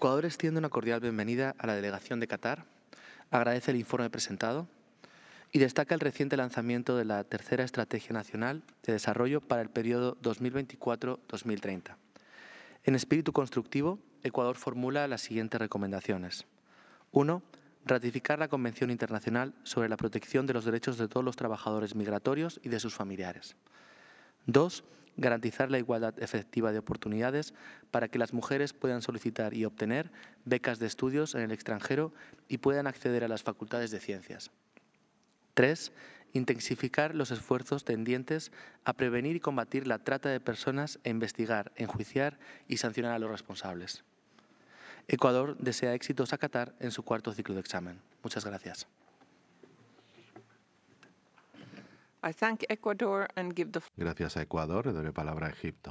Ecuador extiende una cordial bienvenida a la delegación de Qatar, agradece el informe presentado y destaca el reciente lanzamiento de la tercera Estrategia Nacional de Desarrollo para el periodo 2024-2030. En espíritu constructivo, Ecuador formula las siguientes recomendaciones. 1. Ratificar la Convención Internacional sobre la Protección de los Derechos de todos los trabajadores migratorios y de sus familiares. 2. Garantizar la igualdad efectiva de oportunidades para que las mujeres puedan solicitar y obtener becas de estudios en el extranjero y puedan acceder a las facultades de ciencias. 3. Intensificar los esfuerzos tendientes a prevenir y combatir la trata de personas e investigar, enjuiciar y sancionar a los responsables. Ecuador desea éxitos a Qatar en su cuarto ciclo de examen. Muchas gracias. I thank Ecuador and give the Gracias a Ecuador, le doy la palabra a Egipto.